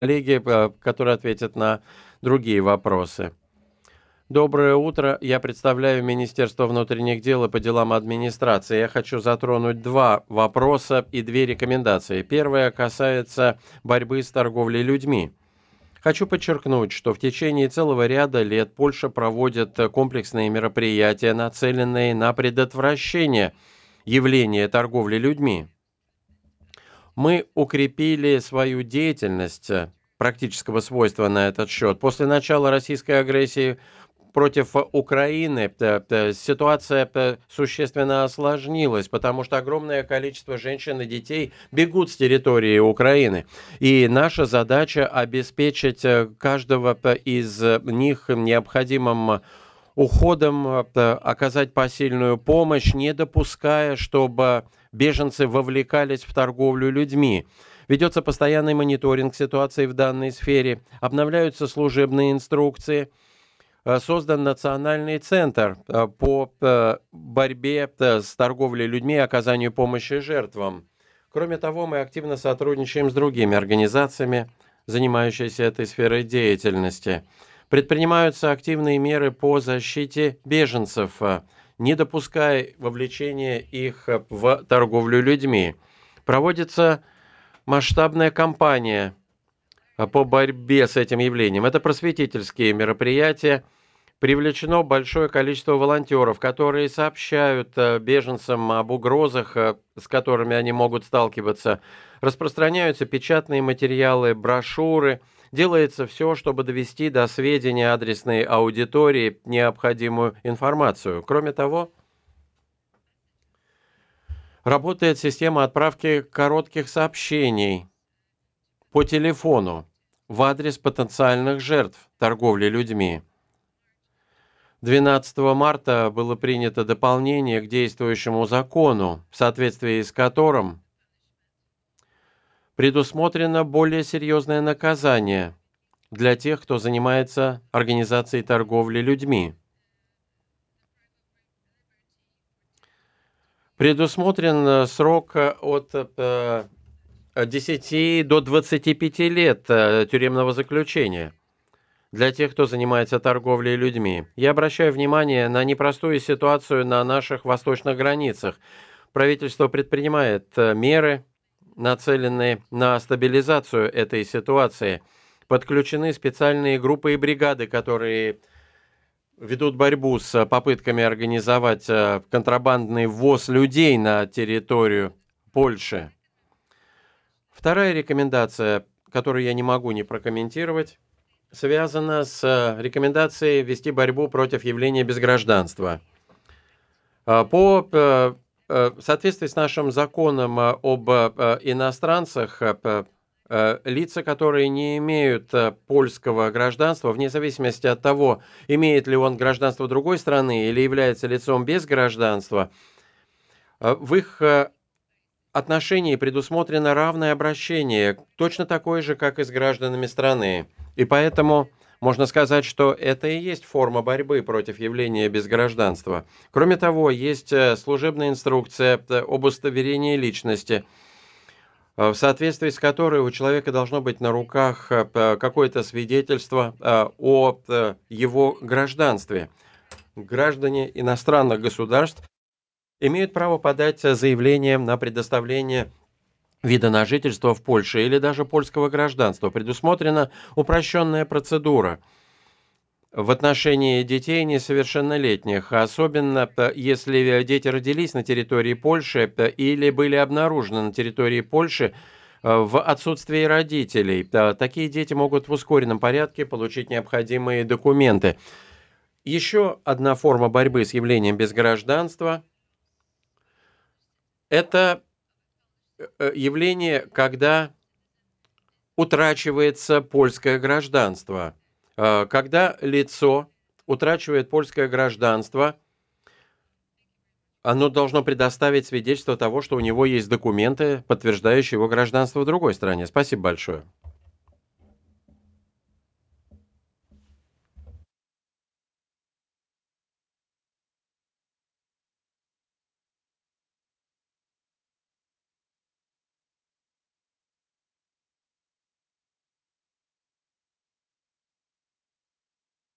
коллеги, которые ответят на другие вопросы. Доброе утро. Я представляю Министерство внутренних дел и по делам администрации. Я хочу затронуть два вопроса и две рекомендации. Первое касается борьбы с торговлей людьми. Хочу подчеркнуть, что в течение целого ряда лет Польша проводит комплексные мероприятия, нацеленные на предотвращение явления торговли людьми. Мы укрепили свою деятельность практического свойства на этот счет. После начала российской агрессии против Украины ситуация существенно осложнилась, потому что огромное количество женщин и детей бегут с территории Украины. И наша задача обеспечить каждого из них необходимым уходом, оказать посильную помощь, не допуская, чтобы беженцы вовлекались в торговлю людьми. Ведется постоянный мониторинг ситуации в данной сфере, обновляются служебные инструкции, создан национальный центр по борьбе с торговлей людьми и оказанию помощи жертвам. Кроме того, мы активно сотрудничаем с другими организациями, занимающимися этой сферой деятельности. Предпринимаются активные меры по защите беженцев, не допуская вовлечения их в торговлю людьми. Проводится масштабная кампания по борьбе с этим явлением. Это просветительские мероприятия. Привлечено большое количество волонтеров, которые сообщают беженцам об угрозах, с которыми они могут сталкиваться. Распространяются печатные материалы, брошюры. Делается все, чтобы довести до сведения адресной аудитории необходимую информацию. Кроме того, работает система отправки коротких сообщений по телефону в адрес потенциальных жертв торговли людьми. 12 марта было принято дополнение к действующему закону, в соответствии с которым предусмотрено более серьезное наказание для тех, кто занимается организацией торговли людьми. Предусмотрен срок от 10 до 25 лет тюремного заключения для тех, кто занимается торговлей людьми. Я обращаю внимание на непростую ситуацию на наших восточных границах. Правительство предпринимает меры, нацеленные на стабилизацию этой ситуации. Подключены специальные группы и бригады, которые ведут борьбу с попытками организовать контрабандный ввоз людей на территорию Польши. Вторая рекомендация, которую я не могу не прокомментировать, связана с рекомендацией вести борьбу против явления безгражданства. В соответствии с нашим законом об иностранцах, лица, которые не имеют польского гражданства, вне зависимости от того, имеет ли он гражданство другой страны или является лицом без гражданства, в их отношении предусмотрено равное обращение, точно такое же, как и с гражданами страны. И поэтому можно сказать, что это и есть форма борьбы против явления безгражданства. Кроме того, есть служебная инструкция об удостоверении личности, в соответствии с которой у человека должно быть на руках какое-то свидетельство о его гражданстве. Граждане иностранных государств имеют право подать заявление на предоставление вида на жительство в Польше или даже польского гражданства. Предусмотрена упрощенная процедура в отношении детей несовершеннолетних, особенно если дети родились на территории Польши или были обнаружены на территории Польши в отсутствии родителей. Такие дети могут в ускоренном порядке получить необходимые документы. Еще одна форма борьбы с явлением безгражданства – это явление, когда утрачивается польское гражданство. Когда лицо утрачивает польское гражданство, оно должно предоставить свидетельство того, что у него есть документы, подтверждающие его гражданство в другой стране. Спасибо большое.